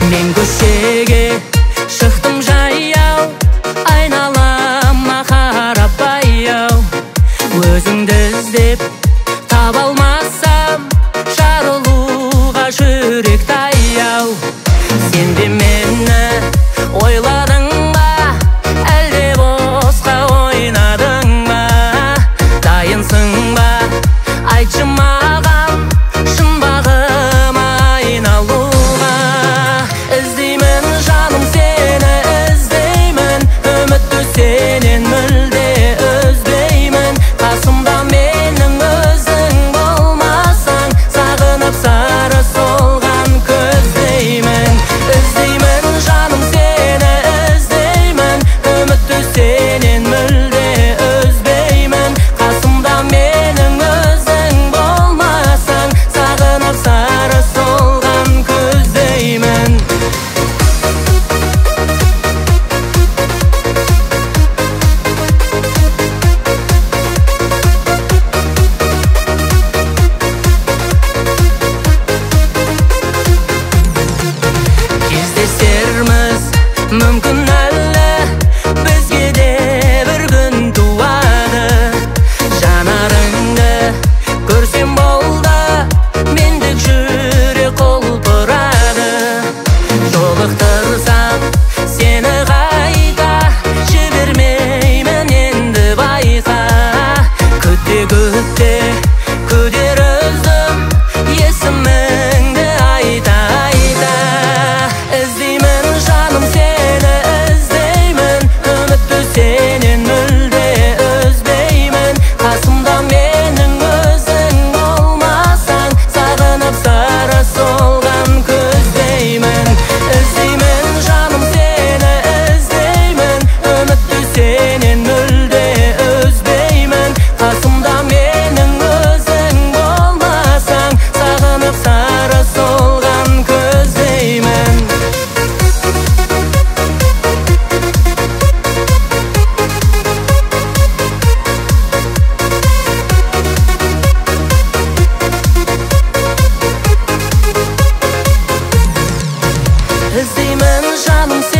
Мен көшеге шықтым жаяу, айналама қарап баяу. Өзіңді іздеп таба алмасам, жарылуға жүрек таяу. Сен де мені ойладың ба, әлде босқа ойнадың ба? Дайынсың ба, айтшы маған, шын бағыма айналуға. Іздеймін жаным сені, іздеймін, үмітті сенен мүлде үзбеймін. Қасымда менің өзің болмасаң, сағынып сары солған көздеймін. Іздеймін жаным сені, іздеймін, үмітті сенен мүлде үзбеймін. Қасымда менің өзің болмасаң, сағынып сары солған көздеймін. Кездесерміз мүмкін әлі, бізге де бір күн туады. Жанарыңды көрсем болды, мендік жүрек құлпырады. Жолықтырсам сені қайта, жібермеймін енді байқа. Күте күдер өзім, есіміңді айта. Іздеймін жаным сені, іздеймін, үмітті сенен мүлде үзбеймін. Қасымда менің өзің болмасаң, сағынып сары солған көздеймін. Іздеймін жаным сені, іздеймін, үмітті сенен мүлде үзбеймін. Қасымда менің өзің болмасаң, сағынып сары солған көздеймін. Іздеймін жаным